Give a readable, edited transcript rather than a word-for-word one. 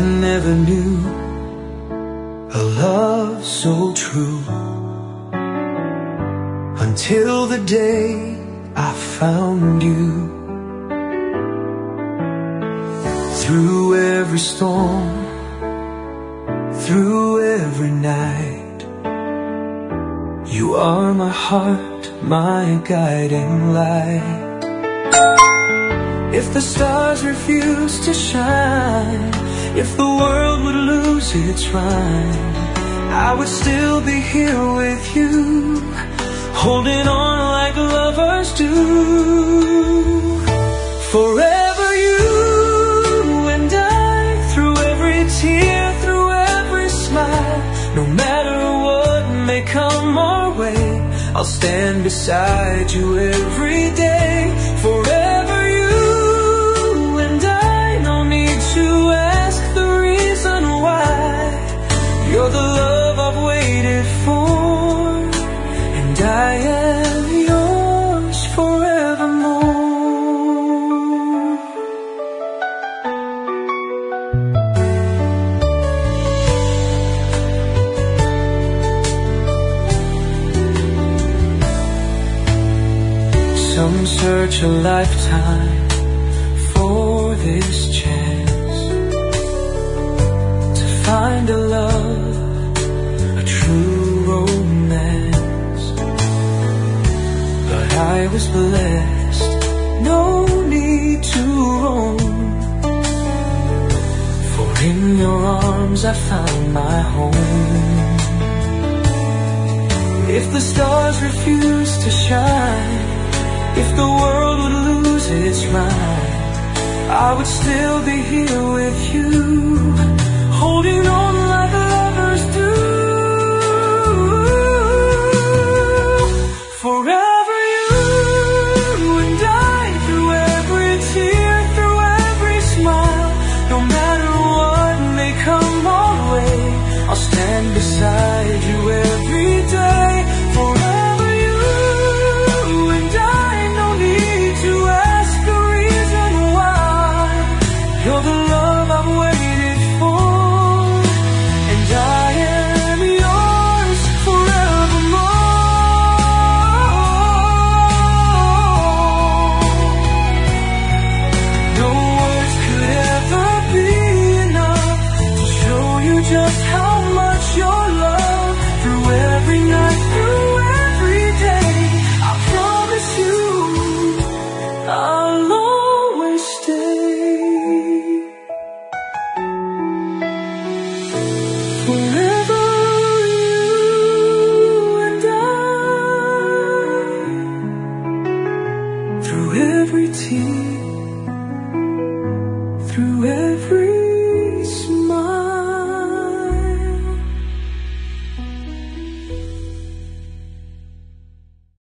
never knew a love so true until the day I found you. Through every storm, through every night, you are my heart, my guiding light. If the stars refuse to shine, if the world would lose its rhyme, I would still be here with you, holding on like lovers do. Forever you and I, through every tear, through every smile. No matter what may come our way, I'll stand beside you every day. Forever you and I, no need to ask the reason why. You're the love I've waited for, and I am yours forevermore. Some search a lifetime for this chance to find a love, a true romance. But I was blessed, no need to roam, for in your arms I found my home. If the stars refuse to shine, if the world would lose its rhyme, I would still be here with you, holding on like lovers do. Forever you and I, through every tear, through every smile. No matter what may come our way, I'll stand beside you every day. Forever you and I, no need to ask a reason why. You're the love I've waited for, and I am yours forevermore. No words could ever be enough to show you just how much your love. Through every night, through every day, I promise you I'll always stay. Forever you and I, through every tear, through every